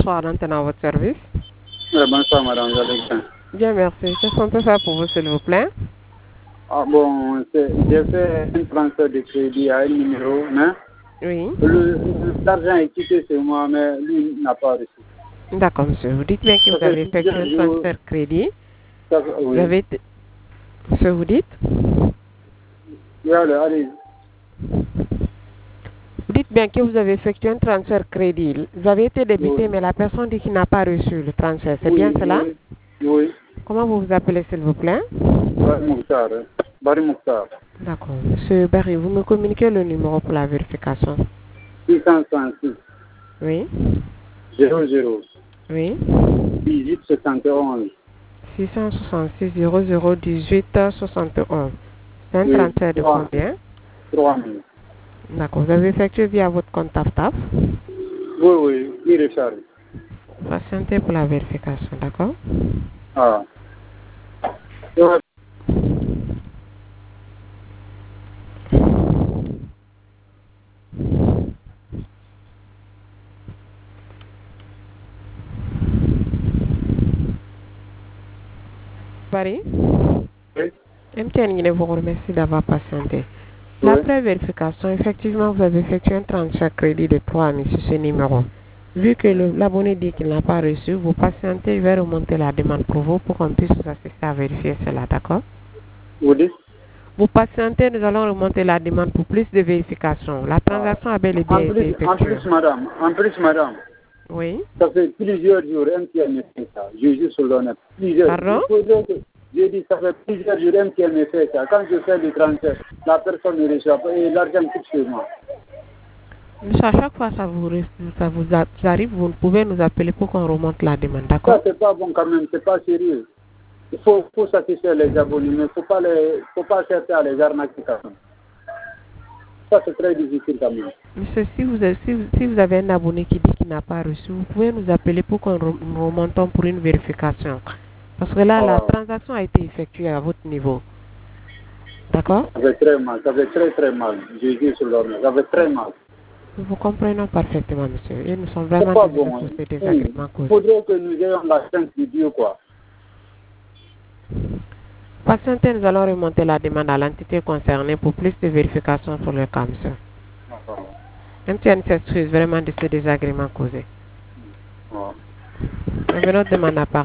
bonsoir, maintenant à votre service. Bonsoir, madame, vous allez bien? Bien, merci. Qu'est-ce qu'on peut faire pour vous, s'il vous plaît? Ah bon, j'ai fait un transfert de crédit à un numéro, mais Oui. l'argent est quitté sur moi, mais lui n'a pas reçu. D'accord, monsieur. Vous dites bien que vous avez effectué un transfert crédit. Oui. Vous avez... Ce que vous dites? Oui, allez. Vous dites bien que vous avez effectué un transfert crédit. Vous avez été débité, mais la personne dit qu'il n'a pas reçu le transfert. C'est bien cela? Oui. Comment vous vous appelez, s'il vous plaît? Barry Mokhtar. D'accord. Monsieur Barry, vous me communiquez le numéro pour la vérification. 666. Oui. 00. Oui. 1871. 666 00 18 71. C'est un transfert de combien? 3 000. D'accord. Vous avez effectué via votre compte TAF? Oui, il recharge. Patientez pour la vérification, d'accord? Ah. Paris? Oui. MTN vous remercie d'avoir patienté. Après vérification, effectivement, vous avez effectué un transfert crédit de 3 000 sur ce numéro. Vu que l'abonné dit qu'il n'a pas reçu, vous patientez, je vais remonter la demande pour vous pour qu'on puisse vous assister à vérifier cela, d'accord? Vous dites? Vous patientez, nous allons remonter la demande pour plus de vérification. La transaction a bel et bien été effectuée. En plus, madame. Oui. Ça fait plusieurs jours MTN me fait ça. Je joue sur l'honneur. Pardon? J'ai dit ça fait plusieurs jours MTN me fait ça. Quand je fais le transfert, la personne ne reçoit pas et l'argent quitte chez moi. À chaque fois ça vous arrive, vous pouvez nous appeler pour qu'on remonte la demande, d'accord? Ça c'est pas bon quand même, c'est pas sérieux. Il faut satisfaire les abonnés, mais faut pas chercher à les arnaquer quand même. Ça c'est très difficile quand même. Monsieur, si vous avez un abonné qui dit qu'il n'a pas reçu, vous pouvez nous appeler pour qu'on remontons pour une vérification. Parce que là, la transaction a été effectuée à votre niveau. D'accord? Ça fait très mal, ça fait très mal. Je dis sur l'honneur, ça fait très mal. Nous vous comprenons parfaitement, monsieur. Et nous sommes vraiment désolés pour ces désagréments causés. Il faudrait que nous ayons la chance de Dieu, quoi. Patientez, nous allons remonter la demande à l'entité concernée pour plus de vérifications sur le cas, monsieur. MTN s'excuse vraiment de ces désagréments causés. Notre demande à part.